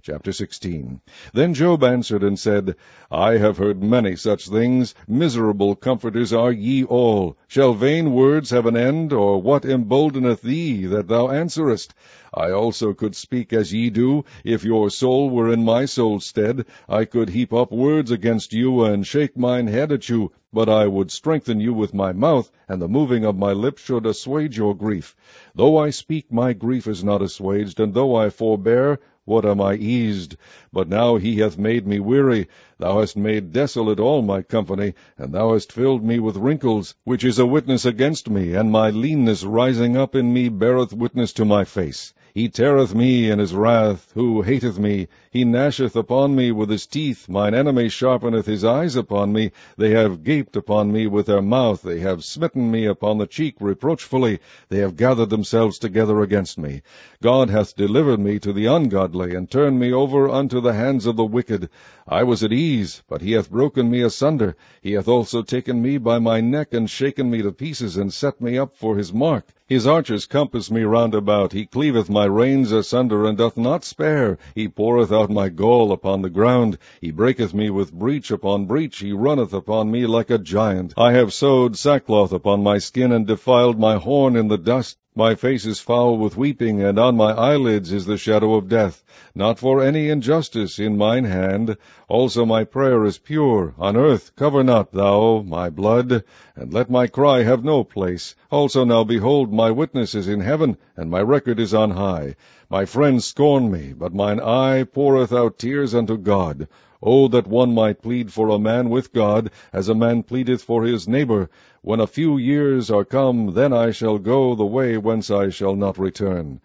Chapter 16. Then Job answered and said, I have heard many such things. Miserable comforters are ye all. Shall vain words have an end, or what emboldeneth thee, that thou answerest? I also could speak as ye do. If your soul were in my soul's stead, I could heap up words against you, and shake mine head at you. But I would strengthen you with my mouth, and the moving of my lips should assuage your grief. Though I speak, my grief is not assuaged, and though I forbear, what am I eased? But now he hath made me weary. Thou hast made desolate all my company, and thou hast filled me with wrinkles, which is a witness against me, and my leanness rising up in me beareth witness to my face. He teareth me in his wrath, who hateth me. He gnasheth upon me with his teeth. Mine enemy sharpeneth his eyes upon me. They have gaped upon me with their mouth. They have smitten me upon the cheek reproachfully. They have gathered themselves together against me. God hath delivered me to the ungodly, and turned me over unto the hands of the wicked. I was at ease, but he hath broken me asunder. He hath also taken me by my neck, and shaken me to pieces, and set me up for his mark. His archers compass me round about. He cleaveth my reins asunder, and doth not spare. He poureth out my gall upon the ground. He breaketh me with breach upon breach. He runneth upon me like a giant. I have sewed sackcloth upon my skin, and defiled my horn in the dust. My face is foul with weeping, and on my eyelids is the shadow of death. Not for any injustice in mine hand. Also my prayer is pure. On earth cover not thou my blood, and let my cry have no place. Also now behold, my witness is in heaven, and my record is on high. My friends scorn me, but mine eye poureth out tears unto God. Oh, that one might plead for a man with God, as a man pleadeth for his neighbor. When a few years are come, then I shall go the way whence I shall not return.